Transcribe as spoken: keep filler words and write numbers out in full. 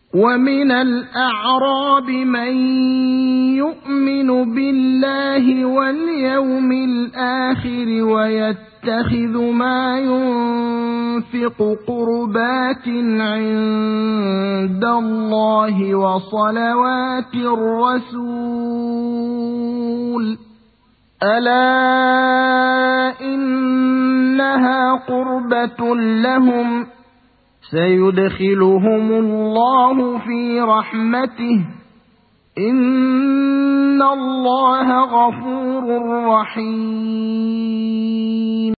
ومن الأعراب من يؤمن بالله واليوم الآخر ويتخذ ما ينفق قربات عند الله وصلوات الرسول ألا إنها قربة لهم سيدخلهم الله في رحمته إن الله غفور رحيم.